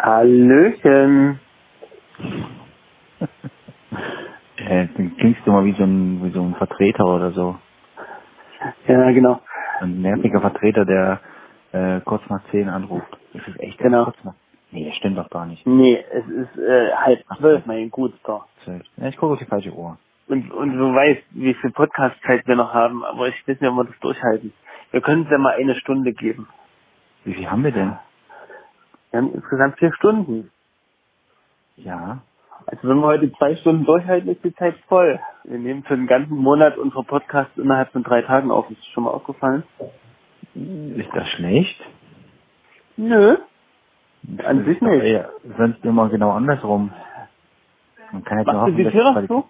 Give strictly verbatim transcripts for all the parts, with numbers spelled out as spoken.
Hallöchen. äh, du klingst du mal wie so ein wie so ein Vertreter oder so. Ja, genau. Ein nerviger Vertreter, der äh, kurz nach zehn anruft. Das ist echt Genau. kurz nach. Nee, das stimmt doch gar nicht. Nee, es ist äh, halb Ach, zwölf, mein Guter. zwölf. Ja, ich gucke auf die falsche Uhr. Und, und du weißt, wie viel Podcast-Zeit wir noch haben, aber ich weiß nicht, ob wir das durchhalten. Wir können es ja mal eine Stunde geben. Wie viel haben wir denn? Wir haben insgesamt vier Stunden. Ja. Also wenn wir heute zwei Stunden durchhalten, ist die Zeit voll. Wir nehmen für den ganzen Monat unsere Podcasts innerhalb von drei Tagen auf. Ist das schon mal aufgefallen? Ist das schlecht? Nö. An Das sich ist doch nicht. eher, sonst immer genau andersrum. Man kann jetzt nur Machst du hoffen, die dass Tür die zu?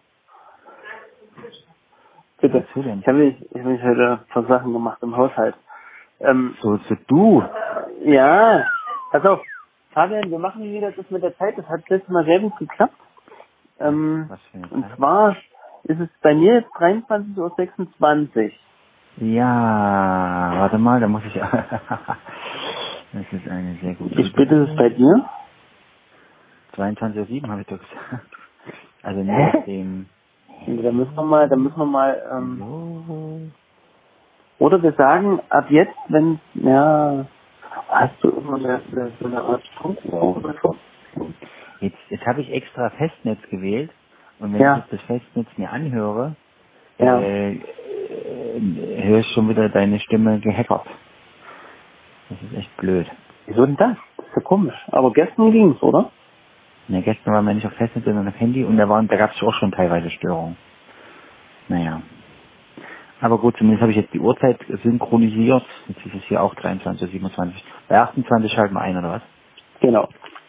Bitte. Wozu denn? Ich habe mich, ich hab mich heute vor Sachen gemacht im Haushalt. Ähm, So, so du. ja, pass auf. Fabian, wir machen wieder das mit der Zeit. Das hat letztes Mal sehr gut geklappt. Ähm, Was für eine und Zeit? zwar ist es bei mir jetzt dreiundzwanzig Uhr sechsundzwanzig. Ja, warte mal, da muss ich. Das ist eine sehr gute Wie spät ist es bei dir? zweiundzwanzig Uhr sieben habe ich doch gesagt. Also nach dem. Da müssen wir mal, da müssen wir mal, ähm, So. oder wir sagen, ab jetzt, wenn, ja, hast du immer eine, so eine Art Funkuhr oder so? Jetzt, jetzt habe ich extra Festnetz gewählt und wenn Ja. ich jetzt das Festnetz mir anhöre, Ja. äh, äh, höre ich schon wieder deine Stimme gehackert. Das ist echt blöd. Wieso denn das? Das ist ja komisch. Aber gestern ging's, oder? Na, gestern war man nicht auf Festnetz, sondern auf Handy und da waren, da gab es auch schon teilweise Störungen. Naja. Aber gut, zumindest habe ich jetzt die Uhrzeit synchronisiert. Jetzt ist es hier auch dreiundzwanzig Uhr siebenundzwanzig. Bei achtundzwanzig schalten wir ein, oder was? Genau.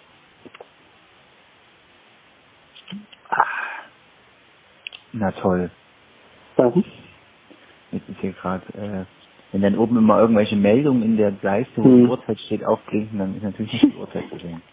Na toll. Was? Jetzt ist hier gerade, äh, wenn dann oben immer irgendwelche Meldungen in der Leiste, wo Hm. die Uhrzeit steht, aufblinken, dann ist natürlich nicht die Uhrzeit zu sehen.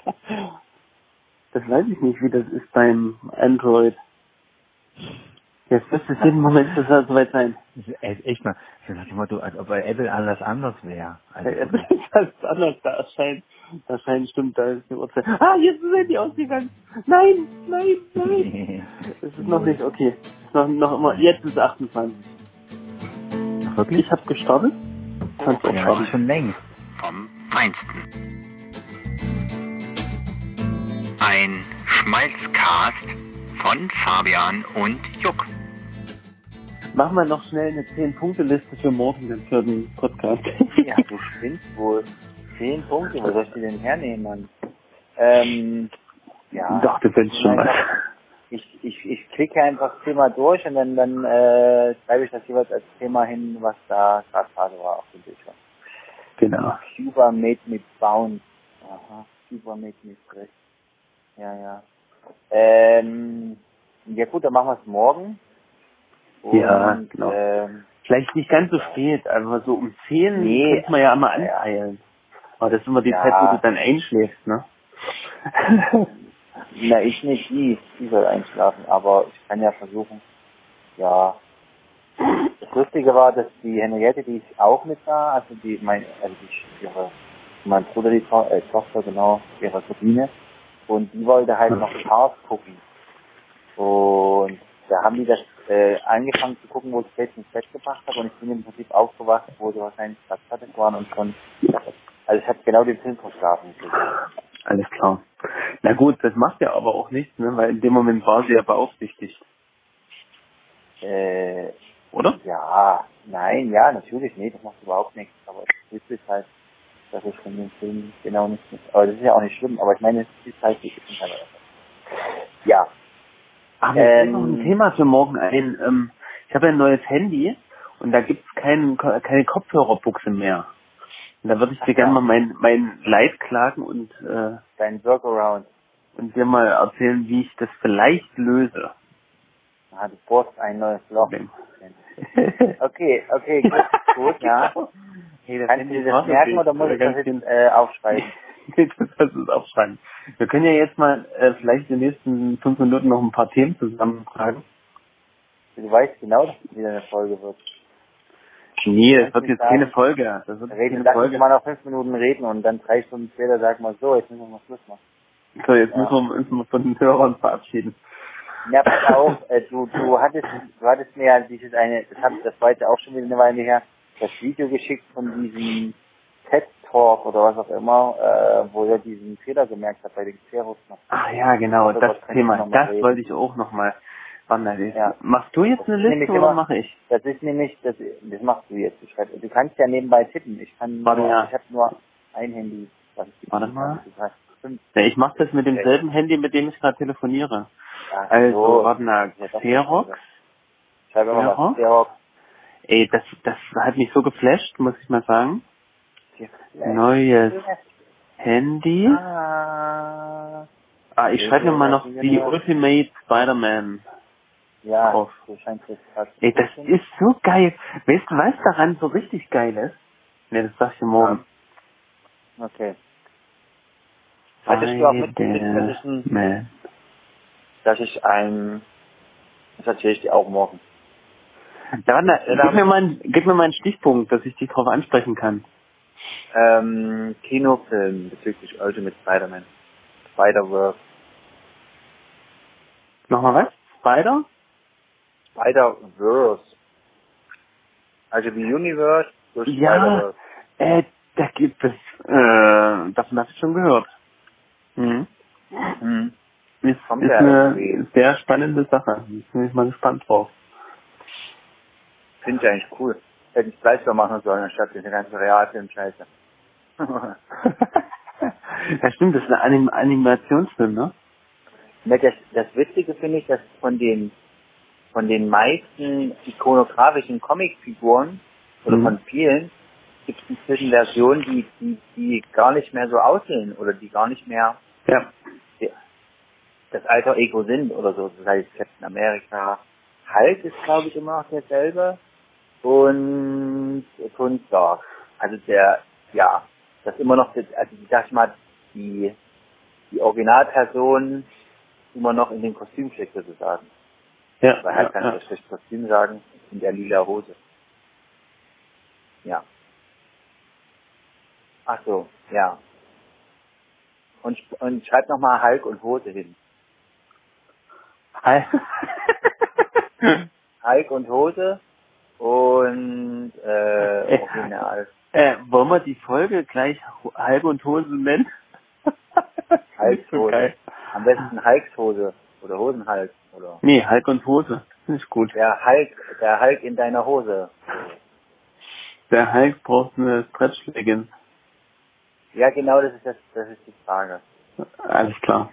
Das weiß ich nicht, wie das ist beim Android. Jetzt müsste es jeden Moment das halt soweit sein. Das ist echt echt mal, so nach dem Motto, als ob bei Apple alles anders wäre. Also Bei Apple wirklich. ist alles anders, da erscheint, da erscheint, stimmt, da ist die Uhrzeit. Ah, jetzt ist die ausgegangen. Nein, nein, nein. Es ist noch nicht, okay. Es ist noch, noch immer, jetzt ist achtundzwanzig. Ach, wirklich? Ich habe gestartet. Kannst du auch Ja, starten. schon längst. Vom Feinsten. Ein Schmalzcast von Fabian und Juck. Machen wir noch schnell eine zehn-Punkte-Liste für morgen, dann für den Podcast. Ja, du spinnst wohl. Zehn Punkte, wo soll ich die denn hernehmen, Mann? Ähm, ja. Ich dachte, wenn schon was. Ich, ich, ich klicke einfach das Thema durch und dann, dann äh, schreibe ich das jeweils als Thema hin, was da gerade Phase war auf dem Bildschirm. Genau. Cuba made me bounce. Aha, Cuba made me stress. Ja, ja. Ähm, ja gut, dann machen wir es morgen. Und, Ja, genau. Ähm, Vielleicht nicht ganz so spät, aber so um zehn Nee. könnte man ja einmal anpeilen. Aber das ist immer die Ja. Zeit, wo du dann einschläfst, ne? na, ich nicht, die, die soll einschlafen, aber ich kann ja versuchen, ja. Das Lustige war, dass die Henriette, die ist auch mit da, also die, mein, also die, ihre, mein Bruder, die to äh, Tochter, genau, ihre Cousine, und die wollte halt noch Cars gucken. Und da haben die das äh, angefangen zu gucken, wo ich jetzt ins Bett gebracht habe, und ich bin im Prinzip aufgewacht, wo sie wahrscheinlich gerade fertig waren und schon, also ich habe genau den Film verschlafen. Alles klar. Na gut, das macht ja aber auch nichts, ne? Weil in dem Moment war sie ja beaufsichtigt. Äh, Oder? ja, nein, ja, natürlich, nee, das macht überhaupt nichts, aber es ist halt, dass ich von dem Film genau nicht, aber das ist ja auch nicht schlimm, aber ich meine, es ist halt, ich bin halt ja. Aber mir fällt Ähm, noch ein Thema für morgen ein. Ähm, ich habe ja ein neues Handy und da gibt's kein, keine Kopfhörerbuchse mehr. Und da würde ich dir gerne mal mein, mein Leid klagen und, äh, dein Workaround. und dir mal erzählen, wie ich das vielleicht löse. Ah, du bohrst ein neues Loch. Problem. Okay, okay, gut, gut, ja. Hey, das Kannst du dir das merken oder muss ich das jetzt äh, aufschreiben? Nee, das sollst du aufschreiben. Wir können ja jetzt mal äh, vielleicht in den nächsten fünf Minuten noch ein paar Themen zusammentragen. Du weißt genau, dass es wieder eine Folge wird. Nee, das wird jetzt keine Folge. Das wird reden, keine lass Folge. uns mal noch fünf Minuten reden und dann drei Stunden später sagen wir so, jetzt müssen wir mal Schluss machen. So, jetzt Ja. müssen wir uns mal von den Hörern verabschieden. Ja, pass auf, äh, du, du hattest, du hattest mir ja dieses eine, das hab, das war jetzt auch schon wieder eine Weile her, das Video geschickt von diesem TED Talk oder was auch immer, äh, wo er diesen Fehler gemerkt hat bei den Xerox. Ach ja, genau, Darüber das können wir Thema, noch mal das reden. wollte ich auch nochmal wandern. Ja. Machst du jetzt Das eine ist Liste nämlich oder immer- mache ich? Das ist nämlich, das, das machst du jetzt. Ich schreib, du kannst ja nebenbei tippen. Ich kann, Warte, nur, ja. ich habe nur ein Handy. Was ich Warte bedienen mal. kann. Das heißt fünf. Ja, ich mache das mit demselben Handy, mit dem ich gerade telefoniere. Ach Also, so. warte mal, Ja, doch. Xerox. Ich schreibe immer Xerox? was. Xerox. Ey, das, das hat mich so geflasht, muss ich mal sagen. Xerox. Neues Handy. Ah. Ah, ich schreibe mir mal noch die Ultimate Spider-Man Ja, drauf. so scheint es gerade. Ey, das ist so geil. Weißt du, was daran so richtig geil ist? Ne, das sag ich dir morgen. Okay. Hattest du auch mitgekriegt, das ist ein, Man. das ist ein, das erzähle ich dir auch morgen. Ja, warte, gib mir mal, einen- gib mir mal einen Stichpunkt, dass ich dich drauf ansprechen kann. Ähm, Kinofilm bezüglich Ultimate Spider-Man. Spider-Verse. Nochmal was? Spider? Spider-Verse. Also die Universe durch Ja, Spider-Verse. äh, da gibt es, äh, davon habe ich schon gehört. Mhm. Mhm. Ist, Kommt ist ja eine irgendwie. sehr spannende Sache. Bin ich mal gespannt drauf. Finde ich eigentlich cool. Hätte ich gleich so machen sollen, anstatt diese ganze Realfilm-Scheiße. Ja, stimmt, das ist ein Anim Animationsfilm, ne? Ne, das, das Witzige finde ich, dass von den von den meisten ikonografischen Comicfiguren oder Mhm. von vielen gibt es inzwischen Versionen, die, die, die gar nicht mehr so aussehen oder die gar nicht mehr Ja. das Alter Ego sind oder so. Das heißt Captain America. Hulk ist, glaube ich, immer noch derselbe. Und Tony Stark. Also der, ja, das immer noch, das, also ich sag mal, die, die Originalperson immer noch in dem Kostüm steckt sozusagen. Ja. Weil halt ja, kann ja. ich schlecht Kostüm sagen, in der lila Hose. Ja. Ach so, ja. Und, und schreib nochmal Hulk und Hose hin. Hi. Hulk und Hose und äh, Äh, Original. äh, wollen wir die Folge gleich Halb und Hose nennen? Nicht so Hulkshose. geil. Am besten Hulkshose oder Hosenhulk oder Nee, Hulk und Hose. Finde ich gut. der Hulk, der Hulk in deiner Hose. Der Hulk braucht eine Stretch-Leggings. Ja, genau, das ist das, das ist die Frage. Alles klar.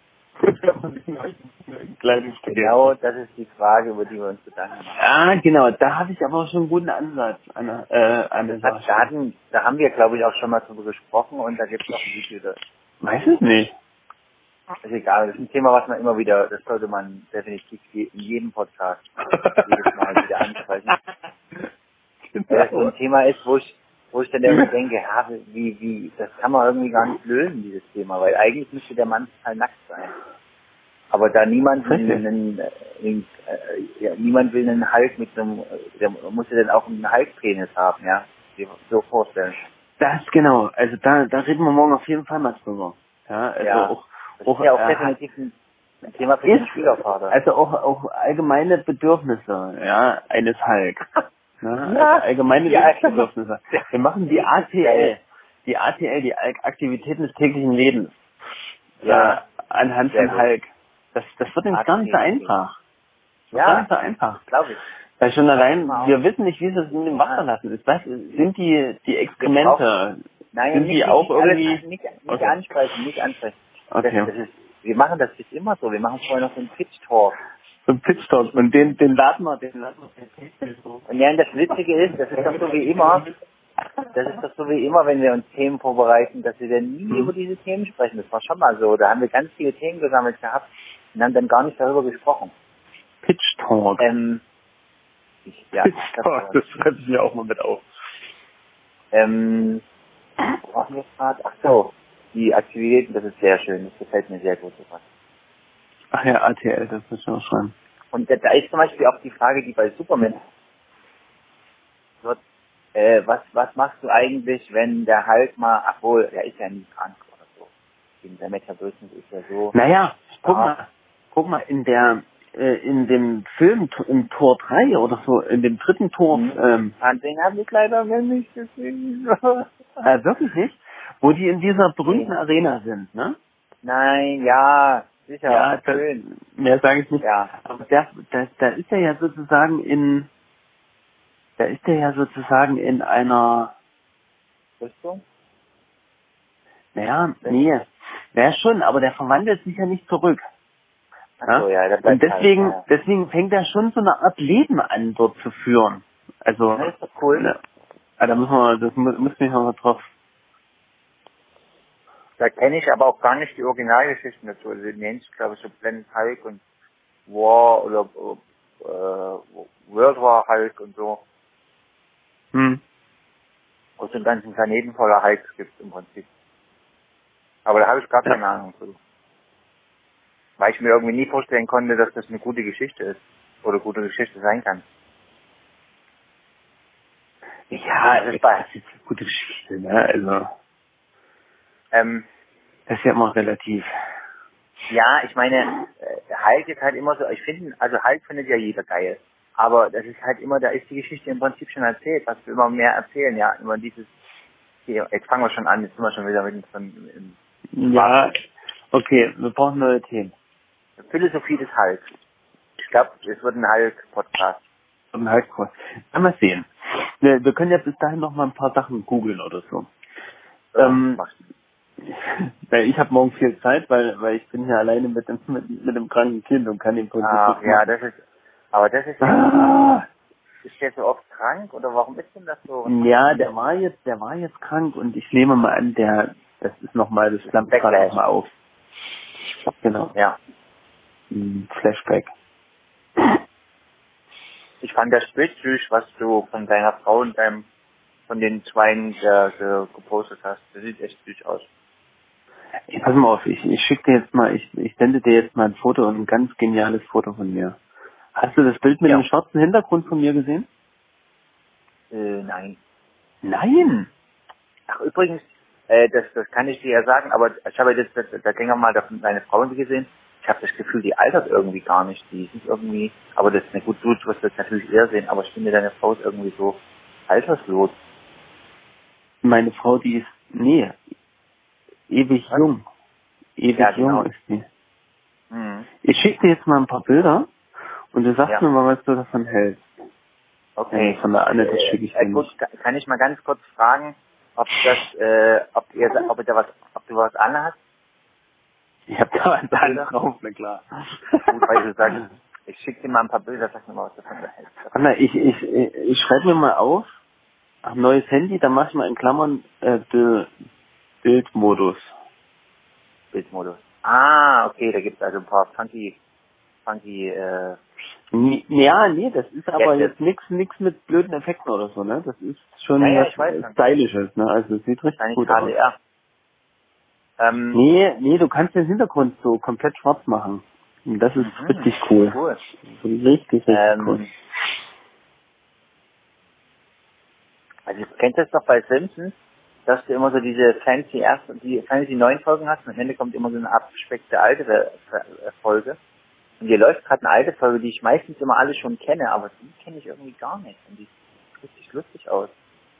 Kleines Stück. Genau, das ist die Frage, über die wir uns Gedanken machen. Ah, genau. Da habe ich aber auch schon einen guten Ansatz an, äh, an der Das hat, Sache. da, hatten, da haben wir, glaube ich, auch schon mal drüber gesprochen und da gibt es auch ein Video. Das Weiß ich nicht. ist egal, das ist ein Thema, was man immer wieder, das sollte man definitiv je- in jedem Podcast jedes Mal wieder ansprechen. Weil das so ein Thema ist, wo ich, wo ich dann irgendwie denke, ja, wie, wie, das kann man irgendwie gar nicht lösen, dieses Thema, weil eigentlich müsste der Mann total nackt sein. Aber da niemand Richtig. einen, einen äh, ja, niemand will einen Hulk mit einem, der muss ja dann auch einen Hulk-Penis haben, ja, dir so vorstellen. Das genau. Also da, da reden wir morgen auf jeden Fall mal drüber. Ja, also Ja. auch, Das auch, ist ja auch äh, definitiv ein, ein Thema für den Schwiegervater. Also auch, auch allgemeine Bedürfnisse, ja, eines Hulk. Ja, Ja. also allgemeine Ja. Bedürfnisse. Wir machen die A T L, die A T L, die Aktivitäten des täglichen Lebens. Ja. Äh, anhand Sehr von gut. Hulk. Das, das wird nämlich gar nicht so Aktivitäten. einfach. Das wird Ja. gar nicht so einfach. Glaube ich. Weil schon allein, Wow. wir wissen nicht, wie sie es in dem Wasser lassen. Ist das, sind die, die Exkremente, Nein, sind nicht, die auch nicht alles, irgendwie... nicht, nicht Okay. ansprechen, nicht ansprechen. Okay. Das, das ist, wir machen das jetzt immer so. Wir machen vorher noch den Pitch Talk. So ein Pitstop. Und den, den laden wir, den laden wir. Und ja, und das Witzige ist, das ist doch so wie immer, das ist doch so wie immer, wenn wir uns Themen vorbereiten, dass wir dann nie Mhm. über diese Themen sprechen. Das war schon mal so. Da haben wir ganz viele Themen gesammelt gehabt und haben dann gar nicht darüber gesprochen. Pitch Talk. Ähm, ich, ja, Pitch das Talk, war, das schreibe ich mir auch mal mit auf. ähm, wo waren wir gerade? Ach so, die Aktivitäten, das ist sehr schön. Das gefällt mir sehr gut. Sowas. Ach ja, A T L, das muss ich auch schreiben. Und da, da ist zum Beispiel auch die Frage, die bei Superman wird, Äh, was, was machst du eigentlich, wenn der Hulk mal, obwohl, der ist ja nie krank oder so. Der Metabolismus ist ja so. Naja, guck Ah. mal, guck mal, in der, äh, in dem Film, im Tor drei oder so, in dem dritten Tor, Mhm. ähm, An den habe ich leider nicht gesehen. äh, wirklich nicht, wo die in dieser berühmten Arena sind, ne? Nein, ja, sicher, Ja, das, schön. mehr sage ich nicht. Ja. Aber der, da, da ist er ja sozusagen in, da ist er ja sozusagen in einer, Rüstung? naja, nee, naja schon, aber der verwandelt sich ja nicht zurück. Ach so, ja, der Und bleibt deswegen, halt, deswegen fängt er schon so eine Art Leben an, dort zu führen. Also, ja. Das ist doch cool. ne, ah, da müssen wir, das mu- muss mich noch mal drauf. Da kenne ich aber auch gar nicht die Originalgeschichten dazu. Also die nennt sich, glaube ich, so Planet Hulk und War oder äh, World War Hulk und so. Hm. Wo es einen ganzen Planeten voller Hulks gibt im Prinzip. Aber da habe ich gar keine Ja. Ahnung zu. Weil ich mir irgendwie nie vorstellen konnte, dass das eine gute Geschichte ist. Oder gute Geschichte sein kann. Ja, das ist jetzt eine gute Geschichte, ne? Also, Ähm, das ist ja immer relativ. ja, ich meine, äh, Hulk ist halt immer so, ich finde, also Hulk findet ja jeder geil. Aber das ist halt immer, da ist die Geschichte im Prinzip schon erzählt, was wir immer mehr erzählen, ja. Immer dieses, hier, jetzt fangen wir schon an, jetzt sind wir schon wieder mit dem Ja, okay, wir brauchen neue Themen. Philosophie des Hulk. Ich glaube, es wird ein Hulk-Podcast. Und halt kurz. Mal sehen. Wir, wir können ja bis dahin noch mal ein paar Sachen googeln oder so. Ja, ähm, machst du. weil ich habe morgen viel Zeit, weil weil ich bin ja alleine mit dem mit, mit dem kranken Kind und kann den Prinzip Ach, nicht ja, machen. das ist, aber das ist, Ah, ist der so oft krank oder warum ist denn das so? ja, der war jetzt, der war jetzt krank und ich nehme mal an, der, das ist nochmal, das flammt gerade Backlash. nochmal auf. Genau. Ja. Ein Flashback. Ich fand das Bild süß, was du von deiner Frau und deinem, von den Zweien äh, ge- gepostet hast. Das sieht echt süß aus. Ey, pass mal auf, ich, ich schicke dir jetzt mal, ich, ich sende dir jetzt mal ein Foto, ein ganz geniales Foto von mir. Hast du das Bild mit Ja. dem schwarzen Hintergrund von mir gesehen? Äh, nein. Nein! Ach, übrigens, äh, das, das kann ich dir ja sagen, aber ich habe jetzt, da, da ging auch mal davon deine Frau gesehen. Ich habe das Gefühl, die altert irgendwie gar nicht. Die ist irgendwie, aber das ist eine gut, du wirst das natürlich eher sehen, aber ich finde, deine Frau ist irgendwie so alterslos. Meine Frau, die ist, nee, ewig Was? jung. Ewig Ja, genau. jung ist die. Mhm. Ich schicke dir jetzt mal ein paar Bilder und du sagst Ja. mir mal, was du davon hältst. Okay. Ja, von der Anne, das schicke ich dir Äh, gut, nicht. ka- kann ich mal ganz kurz fragen, ob das, äh, ob ihr, ob ihr da was, ob du was anhast? Ich hab da was anderes drauf, na klar. Gut, weil du sagst, ich schicke dir mal ein paar Bilder, sag mir mal, was davon hältst. Anna, ich, ich, ich, ich schreibe mir mal auf, ach, neues Handy, dann mach ich mal in Klammern äh, Bild, Bildmodus. Bildmodus. Ah, okay, da gibt's also ein paar funky, funky, äh, Nee, ja, nee, das ist aber Jetzt, jetzt nix, nix mit blöden Effekten oder so, ne? Das ist schon Ja, ja, was ich weiß schon. Stylisches, ne? Also es sieht richtig wahrscheinlich gut H aus. D R. Ähm, Nee, nee, du kannst den Hintergrund so komplett schwarz machen. Und das ist mhm, richtig cool. Cool. So richtig, richtig Ähm, cool. Also du kennst das doch bei Simpsons, dass du immer so diese fancy erste, die fancy neuen Folgen hast und am Ende kommt immer so eine abgespeckte alte äh, Folge. Und hier läuft gerade eine alte Folge, die ich meistens immer alle schon kenne, aber die kenne ich irgendwie gar nicht. Und die sieht richtig lustig aus.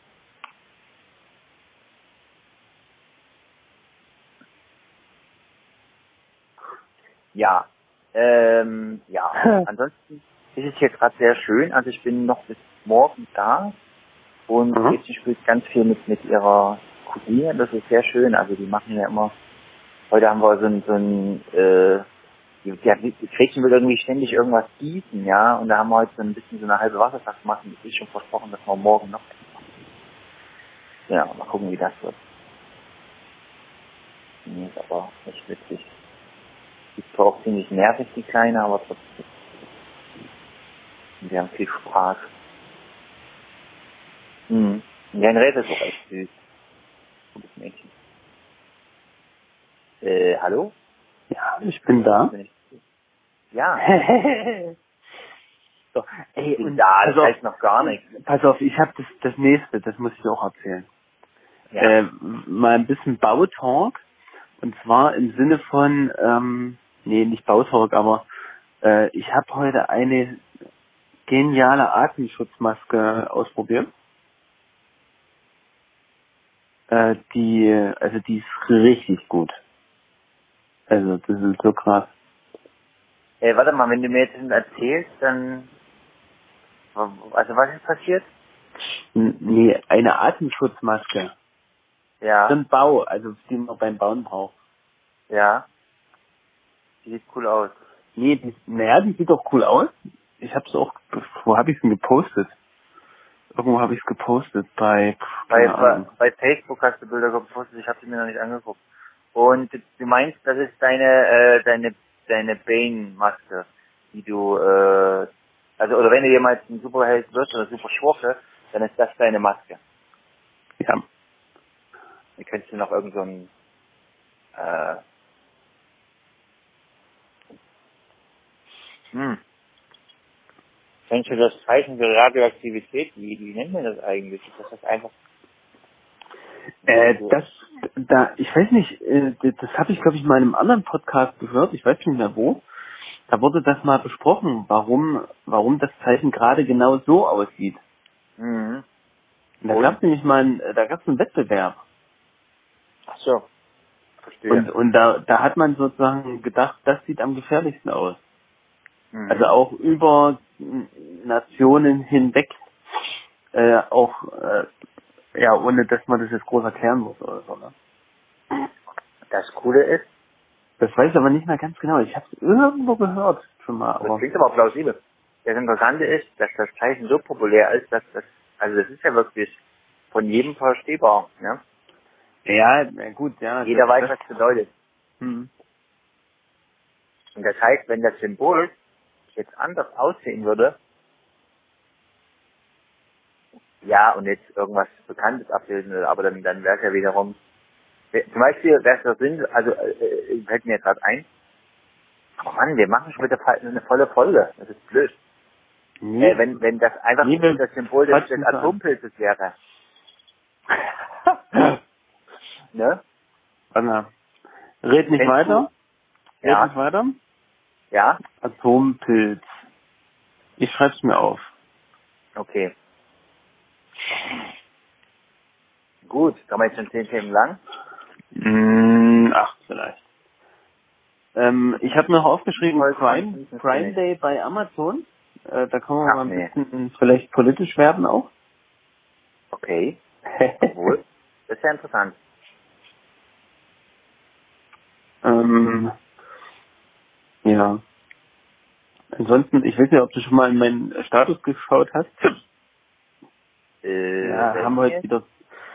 Ja. Ähm, ja. Ansonsten ist es hier gerade sehr schön. Also ich bin noch bis morgen da. Und Mhm. Mädchen spielt ganz viel mit, mit ihrer Cousine. Das ist sehr schön. Also die machen ja immer, heute haben wir so ein, so ein, äh, die, die, die Gretchen will irgendwie ständig irgendwas gießen, ja. Und da haben wir heute so ein bisschen so eine halbe Wasserflasche gemacht. Und es ist schon versprochen, dass wir morgen noch machen. Ja, mal gucken, wie das wird. Nee, ist aber echt witzig. Die ist zwar auch ziemlich nervig, die Kleine, aber trotzdem. Und wir haben viel Spaß. Mhm. Und Henriette ist auch echt süß. Gutes Mädchen. Äh, hallo? Ja, ich bin da. Bin ich- Ja. So, ey, und ja, pass das auf, heißt noch gar nichts. Pass auf, ich habe das, das nächste, das muss ich dir auch erzählen. Ja. Äh, mal ein bisschen Bautalk. Und zwar im Sinne von, ähm, nee, nicht Bautalk, aber äh, ich habe heute eine geniale Atemschutzmaske ausprobiert. Äh, die, also die ist richtig gut. Also das ist so krass. Ey, warte mal, wenn du mir jetzt erzählst, dann, also was ist passiert? N- Nee, eine Atemschutzmaske. Ja, So ein Bau, also die man beim Bauen braucht. ja. Die sieht cool aus. Nee, die, naja, die sieht doch cool aus. Ich hab's auch, wo habe ich denn gepostet? Irgendwo habe ich es gepostet, bei, pff, Bei, keine Ahnung. bei Facebook hast du Bilder gepostet, ich habe sie mir noch nicht angeguckt. Und du meinst, das ist deine, äh, deine, deine Bane-Maske, die du, äh, also, oder wenn du jemals ein Superheld wirst oder Superschurke, dann ist das deine Maske. Ja. Dann könntest du noch irgend so ein, äh, hm. Kennst du das Zeichen für Radioaktivität? Wie, wie nennt man das eigentlich? Ist das, das einfach? Äh, das, da, ich weiß nicht, äh, das habe ich, glaube ich, mal in einem anderen Podcast gehört, ich weiß nicht mehr wo. Da wurde das mal besprochen, warum, warum das Zeichen gerade genau so aussieht. Mhm. Und da Und? gab es nämlich mal, einen, da gab es einen Wettbewerb. Ach so. Verstehe. Und, und da, da hat man sozusagen gedacht, das sieht am gefährlichsten aus. Mhm. Also auch über Nationen hinweg, äh, auch, äh, ja, ohne dass man das jetzt groß erklären muss oder so, ne? Das Coole ist, Das weiß ich aber nicht mehr ganz genau. Ich habe es irgendwo gehört schon mal, das aber klingt aber auch plausibel. Das Interessante ist, dass das Zeichen so populär ist, dass das, also das ist ja wirklich von jedem verstehbar, ne? ja, na gut, ja. Jeder das, weiß, das, was es bedeutet. hm. Und das heißt, wenn das Symbol jetzt anders aussehen würde, ja, und jetzt irgendwas Bekanntes abbilden würde, aber dann, dann wäre es ja wiederum, zum Beispiel wäre es der Sinn, also, äh, äh, fällt mir jetzt gerade ein, aber Mann, wir machen schon wieder eine volle Folge, das ist blöd. Nee, Äh, wenn, wenn das einfach nee, wir das Symbol des, des quatschen so an. Atompilzes wäre, ne? Anna, red nicht Kennst weiter. du? Red Ja. nicht weiter. Ja? Atompilz. Ich schreib's mir auf. Okay. Gut, kann man jetzt schon zehn Themen lang? Mm, acht vielleicht. Ähm, ich habe noch aufgeschrieben, Voll Prime, zwanzig, das Prime kenn ich. Day bei Amazon. Äh, da kann man Ach, mal ein nee. bisschen vielleicht politisch werden auch. Okay. Wohl. Das ist ja interessant. ähm, ja. Ansonsten, ich weiß nicht, ob du schon mal in meinen Status geschaut hast. Äh, Ja, haben wir heute jetzt? wieder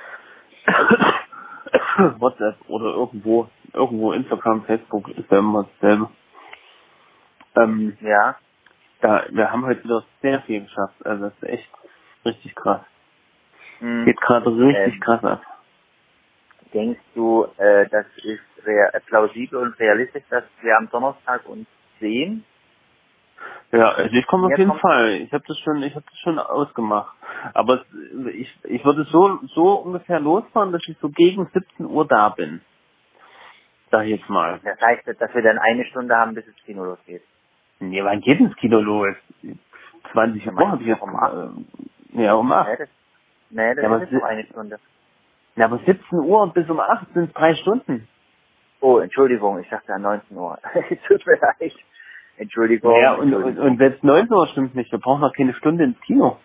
WhatsApp oder irgendwo, irgendwo Instagram, Facebook, ist ja immer dasselbe. Ähm, Ja. da, wir haben heute wieder sehr viel geschafft. Also das ist echt richtig krass. Hm. Geht gerade richtig Ähm, krass ab. Denkst du, äh, das ist rea- äh, plausibel und realistisch, dass wir am Donnerstag uns sehen? Ja, also ich komme auf Mir jeden kommt- Fall. Ich habe das schon, ich habe das schon ausgemacht. Aber es, ich, ich würde so, so ungefähr losfahren, dass ich so gegen siebzehn Uhr da bin. Sag ich jetzt mal. Das heißt, dass wir dann eine Stunde haben, bis das Kino losgeht. Nee, wann geht ins Kino los? zwanzig Ja, Uhr habe ich jetzt. um acht. Äh, ja, um acht. Nee, das, nee, das Ja, aber ist si- noch eine Stunde. Na, aber siebzehn Uhr bis um acht sind drei Stunden. Oh, Entschuldigung, ich dachte an neunzehn Uhr. Tut mir leid. Entschuldigung. Ja, und, und, Entschuldigung. und wenn es neunzehn Uhr stimmt nicht, wir brauchen noch keine Stunde ins Kino.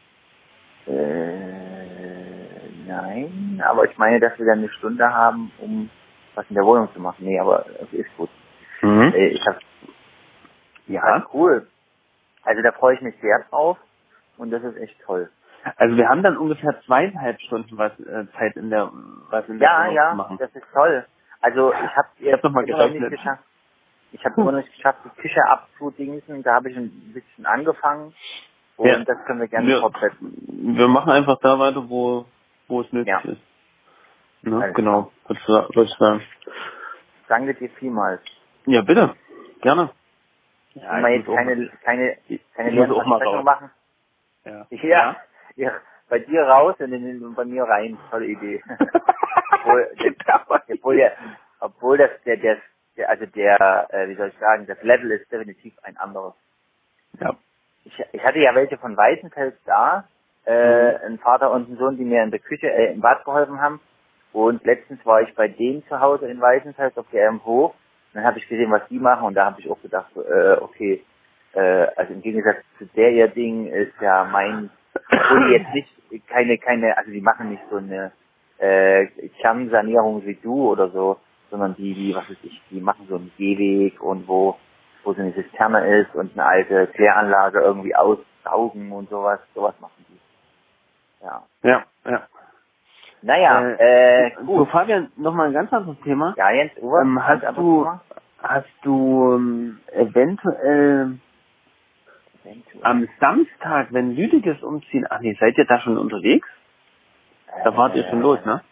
Äh, nein, aber ich meine, dass wir dann eine Stunde haben, um was in der Wohnung zu machen. Nee, aber es ist gut. Mhm. Äh, ich hab, Ja. ja, cool. Also da freue ich mich sehr drauf und das ist echt toll. Also wir haben dann ungefähr zweieinhalb Stunden was äh, Zeit in der was in der Ja, Wohnung ja, zu machen. das ist toll. Also ich habe Ich hab doch mal immer noch nicht gerechnet. geschafft. Ich habe immer noch nicht geschafft, die Küche abzudingsen. Da habe ich ein bisschen angefangen und Ja. das können wir gerne Wir, fortsetzen. wir machen einfach da weiter, wo wo es nötig Ja. ist. Ne? Alles Genau, würde ich würd ich sagen. Danke dir vielmals. Ja, bitte. Gerne. Ja, Wenn wir ich jetzt muss auch keine, mal- keine, ich- keine ich muss auch mal Lernversprechung raus. machen. Ja. Ja, ja, bei dir raus und, in, und bei mir rein. Tolle Idee. obwohl, das, obwohl, der, obwohl das, der, der, der, also der, äh, wie soll ich sagen, das Level ist definitiv ein anderes. Ja. Ich, ich hatte ja welche von Weißenfels da, äh, mhm. ein Vater und ein Sohn, die mir in der Küche, äh, im Bad geholfen haben. Und letztens war ich bei denen zu Hause in Weißenfels auf der Hof. Dann habe ich gesehen, was die machen, und da habe ich auch gedacht, so, äh, okay, äh, also im Gegensatz zu der ihr Ding ist ja mein, obwohl die jetzt nicht, keine, keine, also die machen nicht so eine äh, Kernsanierung wie du oder so, sondern die, die, was weiß ich, die machen so einen Gehweg und wo, wo so eine Zisterne ist und eine alte Kläranlage irgendwie aussaugen und sowas, sowas machen die. Ja. Ja, ja. Naja, äh, äh gut. So, Fabian, nochmal ein ganz anderes Thema. Ja, Jens, Uwe, ähm, hast du, Thema? hast du ähm, eventuell, eventuell am Samstag, wenn Lüdiges umziehen, ach nee, seid ihr da schon unterwegs? Da wart ihr schon los, ne?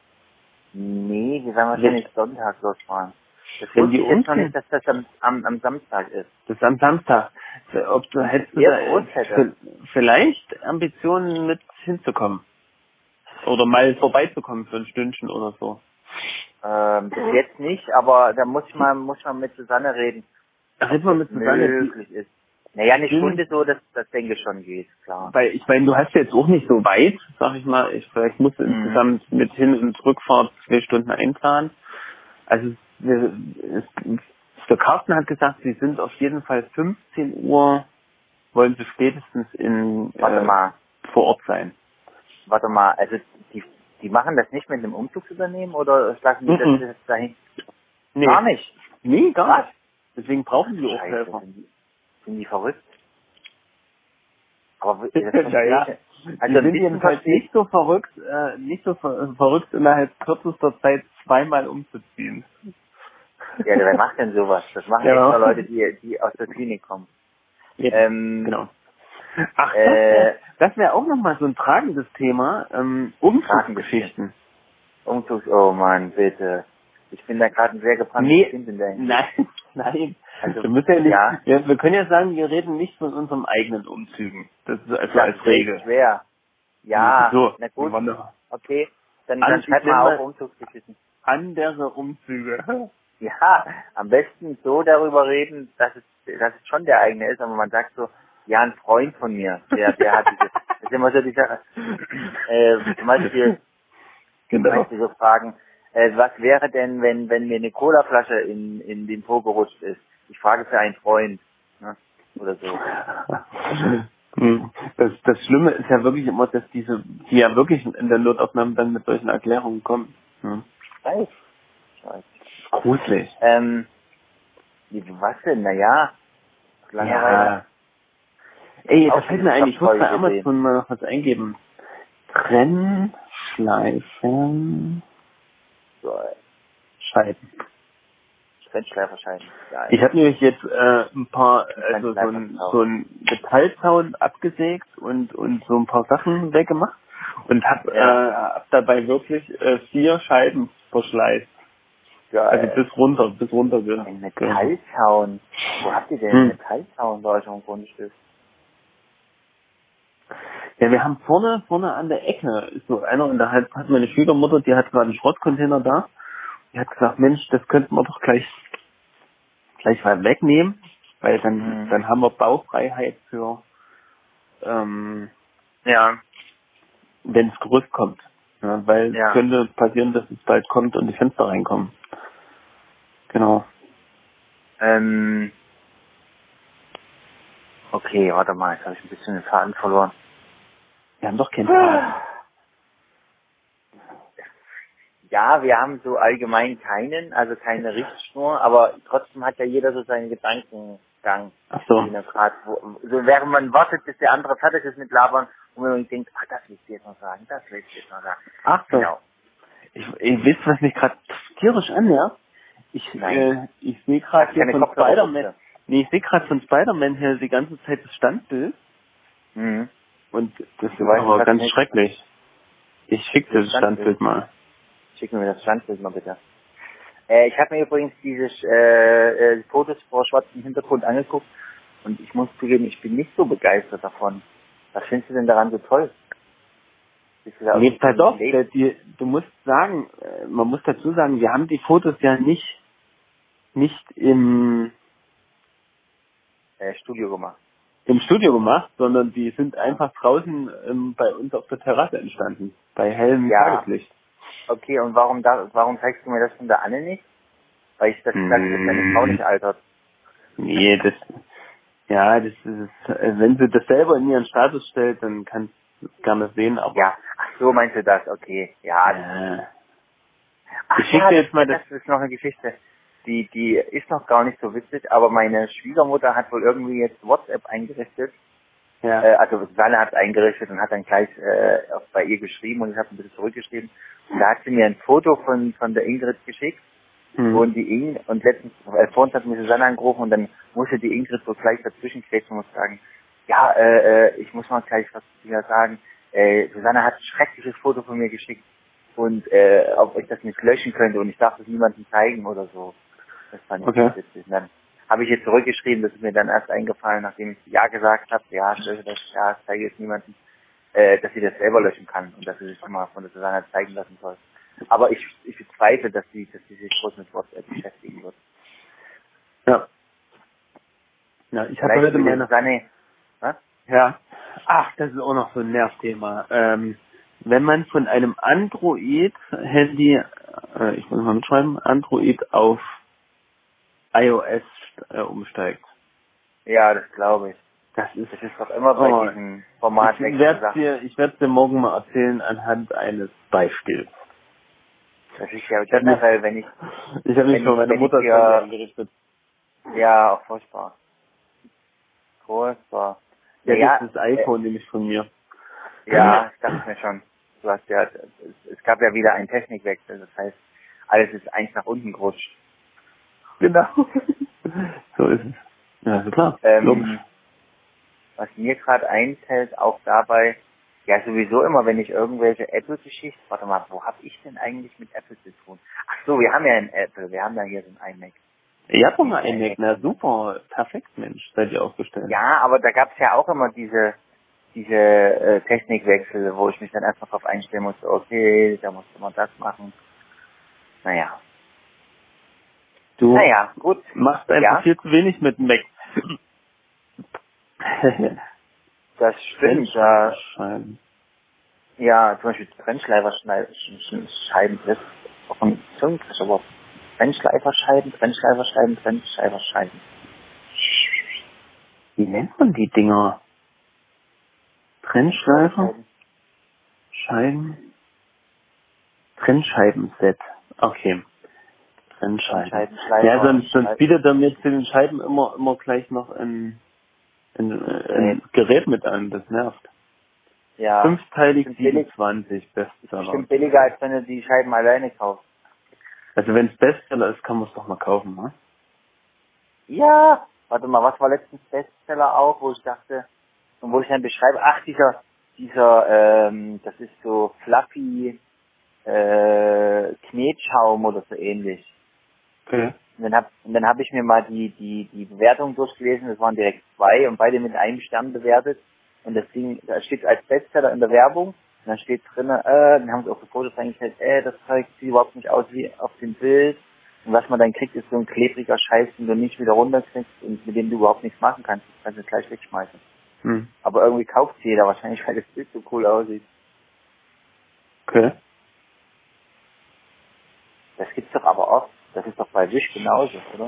Nee, wir werden wahrscheinlich Sonntag losfahren. Das wenn wusste die ich jetzt umziehen, noch nicht, dass das am, am, am Samstag ist. Das ist am Samstag. Ob du hättest du da, vielleicht Ambitionen mit hinzukommen? Oder mal vorbeizukommen für ein Stündchen oder so? Ähm, bis jetzt nicht, aber da muss ich mal, muss ich mal mit Susanne reden. Red mal mit Susanne. Möglich ist. Naja, eine Stunde so, das, das denke ich schon geht, klar. Weil, ich meine, du hast jetzt auch nicht so weit, sag ich mal. Ich, vielleicht musst du mhm. insgesamt mit Hin- und Rückfahrt zwei Stunden einplanen. Also, wir, es, der Carsten hat gesagt, sie sind auf jeden Fall fünfzehn Uhr, wollen sie spätestens in, Warte äh, mal. vor Ort sein. Warte mal, also die, die machen das nicht mit einem Umzugsunternehmen oder schlagen die Mhm. das jetzt dahin? Nee. Gar nicht. Nee, gar nicht. Deswegen brauchen die auch Scheiße, Helfer. Sind die, sind die verrückt? Aber das ja, ja. Also die sind jedenfalls nicht so verrückt, äh, nicht so ver verrückt innerhalb kürzester Zeit zweimal umzuziehen. Ja, wer macht denn sowas? Das machen ja. extra Leute, die, die aus der Klinik kommen. Ja, ähm, genau. Ach, äh, das wäre das wär auch nochmal so ein tragendes Thema, ähm, Umzugsgeschichten. Umzugs, oh Mann, bitte. Ich bin da gerade ein sehr gebranntes nee, Kind in der Hinsicht. Nein, nein. Also, wir, müssen ja nicht, ja. Wir, wir können ja sagen, wir reden nicht von unserem eigenen Umzügen. Das ist also das als ist Regel. Schwer. Ja, so, na gut. Wunderbar. Okay, dann, An, dann schreib mal auf Umzugsgeschichten. Andere Umzüge. Ja, am besten so darüber reden, dass es, dass es schon der eigene ist, aber man sagt so, ja, ein Freund von mir, der, der hat diese, das ist immer so die Sache, äh, zum Beispiel, genau. zum Beispiel so fragen, äh, was wäre denn, wenn, wenn mir eine Colaflasche in, in den Po gerutscht ist? Ich frage für einen Freund, ne? Oder so. Das, das Schlimme ist ja wirklich immer, dass diese, die ja wirklich in der Notaufnahme dann mit solchen Erklärungen kommen. Hm. Ich weiß. Ich weiß. Gruselig. Ähm, was denn? Naja, ja. Ey, das fällt mir ein, ich muss bei Amazon mal noch was eingeben. Trennschleifen. So, Scheiben. Trennschleiferscheiben. Ja, ich habe nämlich jetzt äh, ein paar, also so ein, so ein Metallzaun abgesägt und und so ein paar Sachen weggemacht und hab, ja. äh, hab dabei wirklich äh, vier Scheiben verschleißt. Geil. Also bis runter, bis runter. Ein Metallzaun. Wo habt ihr denn hm. einen Metallzaun bei euch am Grundstück? Ja, wir haben vorne, vorne an der Ecke ist so einer und da hat, hat meine Schwiegermutter, die hat gerade einen Schrottcontainer da. Die hat gesagt, Mensch, das könnten wir doch gleich, gleich mal wegnehmen, weil dann, mhm. dann haben wir Baufreiheit für, ähm, ja, wenn das Gerüst kommt. Ja, weil ja. es könnte passieren, dass es bald kommt und die Fenster reinkommen. Genau. Ähm, okay, warte mal, jetzt habe ich ein bisschen den Faden verloren. Wir haben doch keinen Faden. Ja, wir haben so allgemein keinen, also keine Richtschnur, aber trotzdem hat ja jeder so seinen Gedankengang. Ach so. Grad, wo, so während man wartet, bis der andere fertig ist mit Labern und man denkt, ach, das will ich jetzt noch sagen, das will ich jetzt noch sagen. Ach so. Genau. Ich, ich wisst, was mich gerade tierisch annervt? Ich, äh, ich sehe gerade hier von Spider-Man, nee, ich sehe gerade von Spider-Man hier die ganze Zeit das Standbild. Mhm. Und das ist aber ganz nicht. schrecklich. Ich schicke dir das Standbild mal. Schick mir das Standbild mal bitte. Äh, ich habe mir übrigens diese äh, äh, Fotos vor schwarzem Hintergrund angeguckt Und ich muss zugeben, ich bin nicht so begeistert davon. Was findest du denn daran so toll? Nee, pass auf, die, du musst sagen, man muss dazu sagen, wir haben die Fotos ja nicht, nicht im äh, Studio gemacht. Im Studio gemacht, sondern die sind einfach draußen ähm, bei uns auf der Terrasse entstanden, bei hellem ja. Tageslicht. Okay, und warum da, warum zeigst du mir das von der Anne nicht? Weil ich das hm. sage, dass deine Frau nicht altert. Nee, das, ja, das ist, wenn sie das selber in ihren Status stellt, dann kannst du es gerne sehen, aber. Ja, ach so meinst du das, okay, ja. Äh, ach ich schicke ja, dir jetzt mal das. Das ist noch eine Geschichte. Die, die ist noch gar nicht so witzig, aber meine Schwiegermutter hat wohl irgendwie jetzt WhatsApp eingerichtet. Ja. Äh, also Susanne hat es eingerichtet und hat dann gleich äh, auch bei ihr geschrieben und ich habe ein bisschen zurückgeschrieben. Und da hat sie mir ein Foto von von der Ingrid geschickt. Hm. Und die Ingrid, und letztens, äh, vor uns hat mir Susanne angerufen und dann musste die Ingrid so gleich dazwischen kretschen und muss sagen, ja, äh, äh, ich muss mal gleich was zu dir sagen. Äh, Susanne hat ein schreckliches Foto von mir geschickt und äh, ob ich das nicht löschen könnte und ich darf das niemandem zeigen oder so. Das fand ich okay. witzig. Und dann habe ich jetzt zurückgeschrieben, das ist mir dann erst eingefallen, nachdem ich Ja gesagt habe, ja, ich lösche das, ja, ich zeige es niemandem, äh, dass sie das selber löschen kann und dass sie sich mal von der Susanne zeigen lassen soll. Aber ich, ich bezweifle, dass sie, dass sie sich groß mit WhatsApp beschäftigen wird. Ja. Ja, ich habe heute meine... Susanne, was? Ja. Ach, das ist auch noch so ein Nervthema. Ähm, wenn man von einem Android-Handy, äh, ich muss mal mitschreiben, Android auf iOS äh, umsteigt. Ja, das glaube ich. Das ist, das ist doch immer bei oh, diesem Format. Ich werde dir, ich werde dir morgen mal erzählen anhand eines Beispiels. Das ist ja generell, wenn ich... Ich habe mich von meiner Mutter hier, eingerichtet. Ja, auch furchtbar. Furchtbar. Ja, ja, das ist das iPhone, äh, nämlich von mir. Ja, ich dachte mir schon. Du hast ja, es, es gab ja wieder einen Technikwechsel, das heißt, alles ist eins nach unten gerutscht. Genau. So ist es. Ja, ist klar. Ähm, was mir gerade einfällt, auch dabei, ja sowieso immer, wenn ich irgendwelche Apple-Geschichten, warte mal, wo habe ich denn eigentlich mit Apple zu tun? Ach so, wir haben ja einen Apple, wir haben ja hier so einen iMac. Ihr habt doch mal einen iMac, na super, perfekt, Mensch, seid ihr aufgestellt. Ja, aber da gab es ja auch immer diese diese äh, Technikwechsel, wo ich mich dann erstmal drauf einstellen musste, okay, da musste man das machen. Naja. Du naja, gut. machst einfach ja? viel zu wenig mit dem Mac. Das stimmt, ja. Ja, zum Beispiel Trennschleiferscheiben, das ist auch ein Zungenkricher Wort. Trennschleiferscheiben, Trennschleiferscheiben, Trennschleiferscheiben. Wie nennt man die Dinger? Trennschleifer? Scheiben? Trennscheibenset. Okay. Trennscheiben. Ja, sonst, sonst bietet er mir zu den Scheiben immer, immer gleich noch ein, ein, ein Gerät mit an. Das nervt. Ja. Fünfteilig siebenundzwanzig Bestseller. Bestimmt billiger, als wenn du die Scheiben alleine kaufst. Also wenn es Bestseller ist, kann man es doch mal kaufen, ne? Ja. Warte mal, was war letztens Bestseller auch, wo ich dachte, und wo ich dann beschreibe, ach, dieser, dieser, ähm, das ist so fluffy, äh, Knetschaum oder so ähnlich. Okay. Und dann hab, und dann habe ich mir mal die, die, die Bewertung durchgelesen, das waren direkt zwei und beide mit einem Stern bewertet. Und das Ding, da steht als Bestseller in der Werbung, und dann steht drin, äh, dann haben sie auch so Fotos reingestellt, äh, das Zeug sieht überhaupt nicht aus wie auf dem Bild. Und was man dann kriegt, ist so ein klebriger Scheiß, den du nicht wieder runterkriegst und mit dem du überhaupt nichts machen kannst. Du kannst es gleich wegschmeißen. Hm. Aber irgendwie kauft jeder wahrscheinlich, weil das Bild so cool aussieht. Okay. Das gibt's doch aber oft. Das ist doch bei Wish genauso, oder?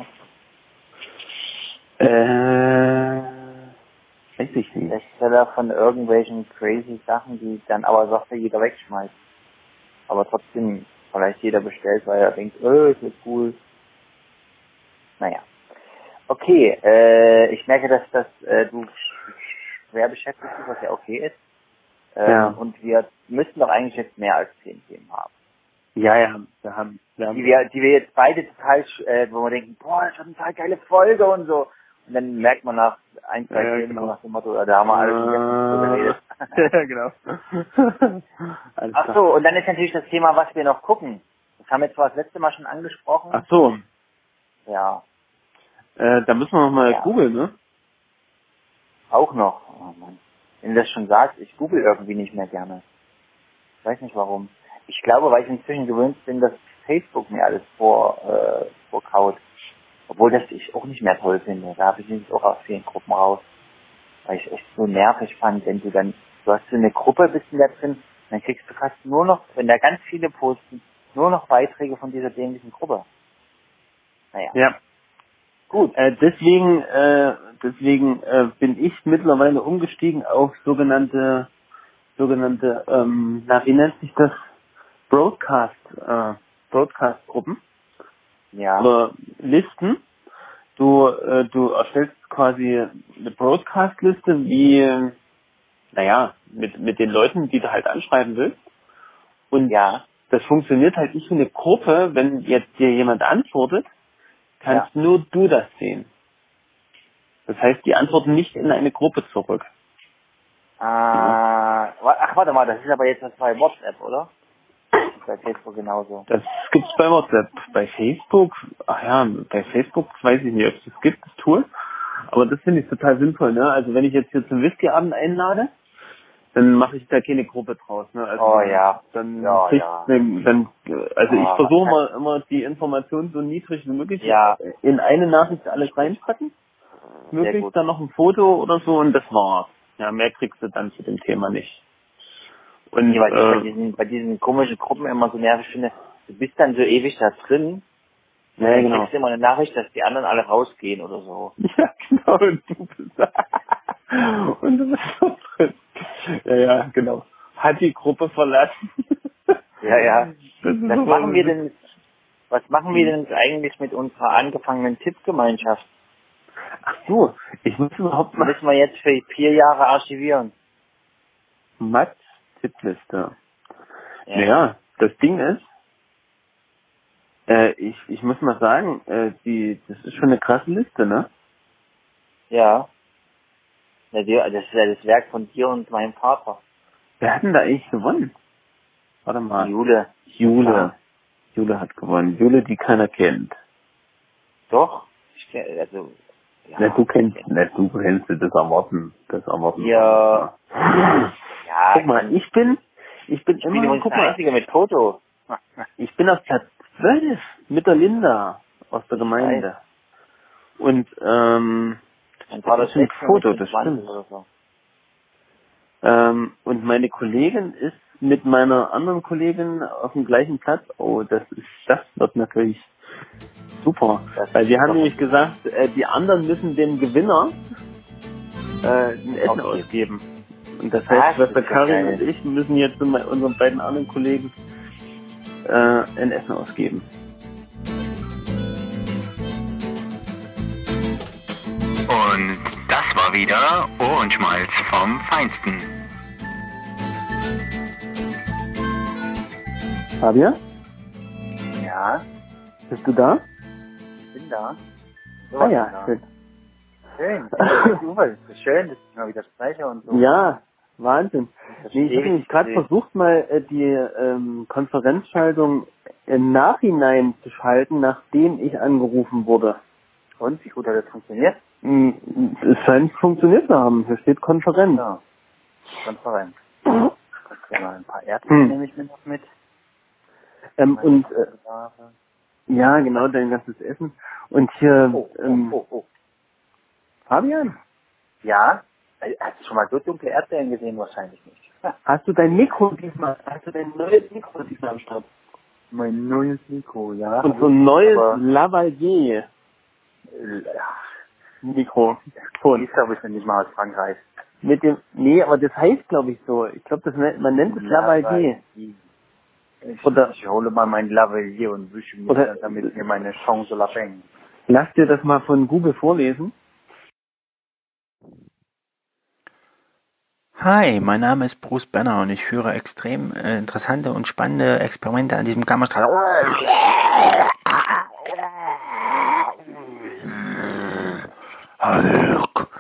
Äh, weiß ich nicht. Bestseller von irgendwelchen crazy Sachen, die dann aber sofort jeder wegschmeißt. Aber trotzdem vielleicht jeder bestellt, weil er denkt, äh, ist das cool. Naja. Okay, äh, ich merke, dass, dass äh, du schwer beschäftigt bist, was ja okay ist. Ähm, ja. Und wir müssten doch eigentlich jetzt mehr als zehn Themen haben. Ja, ja, wir haben, wir haben. Die wir, die wir jetzt beide total, äh, wo wir denken, boah, das wird eine total geile Folge und so. Und dann merkt man nach ein, zwei ja, Themen genau. nach dem Motto, da haben wir alles äh, geredet. Ja, genau. Ach so, und dann ist natürlich das Thema, was wir noch gucken. Das haben wir zwar das letzte Mal schon angesprochen. Ach so. Ja. Äh, da müssen wir noch mal ja. googeln, ne? Auch noch. Oh Mann. Wenn du das schon sagst, ich google irgendwie nicht mehr gerne. Ich weiß nicht warum. Ich glaube, weil ich inzwischen gewöhnt bin, dass Facebook mir alles vor, äh, vorkaut. Obwohl das ich auch nicht mehr toll finde. Da habe ich nämlich auch aus vielen Gruppen raus. Weil ich echt so nervig fand, wenn du dann, du hast so eine Gruppe, bist du da drin, dann kriegst du fast nur noch, wenn da ganz viele posten, nur noch Beiträge von dieser dämlichen Gruppe. Naja. Ja. Gut. Äh, deswegen, äh, deswegen äh, bin ich mittlerweile umgestiegen auf sogenannte, sogenannte, ähm, na, wie nennt sich das? Broadcast, äh, Broadcast-Gruppen. Ja. Oder Listen. Du, äh, du erstellst quasi eine Broadcast-Liste wie, äh, naja, mit, mit den Leuten, die du halt anschreiben willst. Und Ja. das funktioniert halt nicht wie eine Gruppe, wenn jetzt dir jemand antwortet, kannst Ja. nur du das sehen. Das heißt, die antworten nicht in eine Gruppe zurück. Ah, wa- ach, warte mal, das ist aber jetzt das bei WhatsApp, oder? Das ist bei Facebook genauso. Das gibt's bei WhatsApp. Bei Facebook, ach ja, bei Facebook weiß ich nicht, ob es das gibt, das Tool. Aber das finde ich total sinnvoll, ne? Also wenn ich jetzt hier zum Whiskyabend einlade, dann mache ich da keine Gruppe draus, ne? Also Oh dann, ja. Dann, Ja, kriegt, ja. Dann, dann, also ich Oh, versuche okay. mal immer die Informationen so niedrig wie möglich Ja. in eine Nachricht alles reinpacken. Sehr Möglichst gut. dann noch ein Foto oder so und das war's. Ja, mehr kriegst du dann zu dem Thema nicht. Und Nee, weil ich bei äh, diesen, bei diesen komischen Gruppen immer so nervig finde, du bist dann so ewig da drin, ja, dann genau. kriegst du immer eine Nachricht, dass die anderen alle rausgehen oder so. Ja, genau, und du bist und du bist so drin. Ja, ja, genau. Hat die Gruppe verlassen. Ja, ja. Das ist Was aber machen wir so- denn, was machen wir denn eigentlich mit unserer angefangenen Tippgemeinschaft? Ach so, ich muss überhaupt Die mal müssen wir jetzt für vier Jahre archivieren. Mats Tippliste. Ja. Naja, das Ding ist, äh, ich, ich muss mal sagen, äh, die, das ist schon eine krasse Liste, ne? Ja. Ja, die- das ist ja das Werk von dir und meinem Vater. Wer hat denn da eigentlich gewonnen? Warte mal. Jule. Jule. Ja. Jule hat gewonnen. Jule, die keiner kennt. Doch. Ich kenn, also, ja. Na, du kennst, na, du kennst das Erwarten. Das Erwarten. Ja. Ja, Guck mal, ich bin, ich bin ich bin immer, übrigens guck der mal, Einzige mit Foto. ich bin auf Platz zwölf mit der Linda aus der Gemeinde. Und, ähm, Mein Vater das ist ein sechzehn, Foto, ich bin das zwanzig stimmt. oder so. Ähm, und meine Kollegin ist mit meiner anderen Kollegin auf dem gleichen Platz. Oh, das ist, das wird natürlich super. Das Weil wir ist haben doch- nämlich gesagt, äh, die anderen müssen dem Gewinner äh, ein Essen Okay. ausgeben. Und das Ah, heißt, das Schwester ist ja Karin geil. und ich müssen jetzt mit unseren beiden anderen Kollegen äh, ein Essen ausgeben. Und das war wieder Ohrenschmalz vom Feinsten. Fabian, Ja, bist du da? ich bin da. So, Ah ja, da. schön. Schön. Das ist schön, dass ich mal wieder spreche und so. Ja, Wahnsinn. Das Nee, ich habe ewig nämlich gerade gesehen. versucht, mal äh, die ähm, Konferenzschaltung im Nachhinein zu schalten, nachdem ich angerufen wurde. Und, wie gut hat das funktioniert? Mm, Es scheint funktioniert zu haben. Hier steht Konferenz. Ja. Konferenz. Mhm. Ja, mal ein paar Erdbeeren Hm. nehme ich mir noch mit. Ähm, Meine und äh, Ware. ja, genau, dein ganzes Essen. Und hier, Oh, oh, ähm, oh, oh. Fabian, Ja? Äh, Hast du schon mal so dunkle Erdbeeren gesehen? Wahrscheinlich nicht. hast du dein Mikro diesmal, hast du dein neues Mikro diesmal am Start? Mein neues Mikro, ja. Und so ein neues Aber- Lavalier Äh, ja, Mikro. die ist glaube ich nicht mal aus Frankreich. Mit dem, nee, aber das heißt glaube ich so. Ich glaube, das nennt, man nennt es Lavalier. Ich, Oder- ich hole mal mein Lavalier und wische mir, Oder- damit mir meine Chance lapeng. Lass dir das mal von Google vorlesen. Hi, mein Name ist Bruce Benner und ich führe extrem äh, interessante und spannende Experimente an diesem Gammastrahl. Hulk,